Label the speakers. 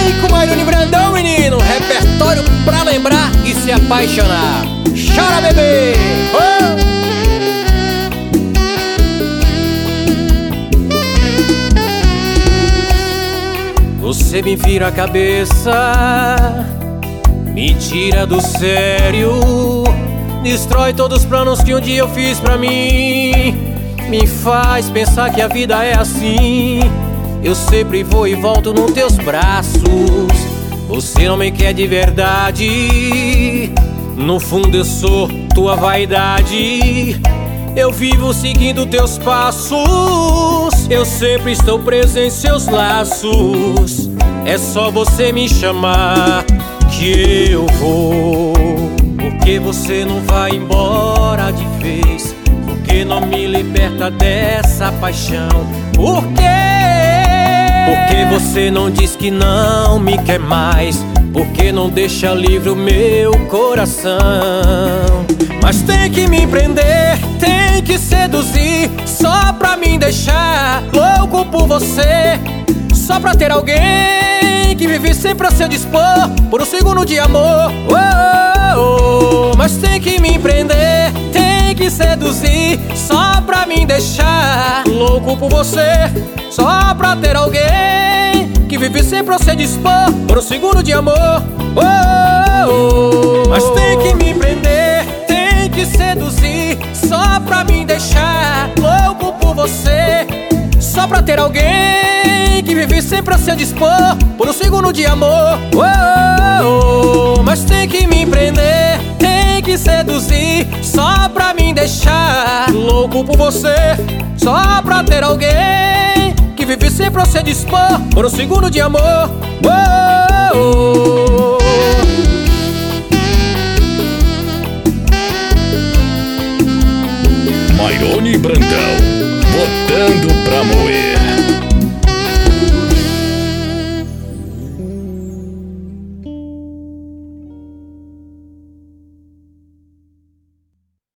Speaker 1: Vem com Mairone Brandão, menino. Repertório pra lembrar e se apaixonar. Chora, bebê! Oh! Você me vira a cabeça, me tira do sério, destrói todos os planos que um dia eu fiz pra mim. Me faz pensar que a vida é assim. Eu sempre vou e volto nos teus braços. Você não me quer de verdade. No fundo eu sou tua vaidade. Eu vivo seguindo teus passos. Eu sempre estou preso em seus laços. É só você me chamar que eu vou. Porque você não vai embora de vez? Porque não me liberta dessa paixão? Por quê? Porque você não diz que não me quer mais? Porque não deixa livre o meu coração? Mas tem que me prender, tem que seduzir, só pra me deixar louco por você. Só pra ter alguém que vive sempre a seu dispor por um segundo de amor. Oh, oh, oh. Mas tem que me prender, tem que seduzir, só pra me deixar louco por você. Só pra ter alguém que vive sempre a seu dispor por um segundo de amor. Oh, oh, oh. Mas tem que me prender, tem que seduzir, só pra me deixar louco por você. Só pra ter alguém que vive sempre a seu dispor por um segundo de amor. Oh, oh, oh. Mas tem que me prender, tem que seduzir, só pra me deixar louco por você. Só pra ter alguém que vive sempre a seu dispor por um segundo de amor. Oh, oh, oh.
Speaker 2: Mairone Brandão, botando pra moer.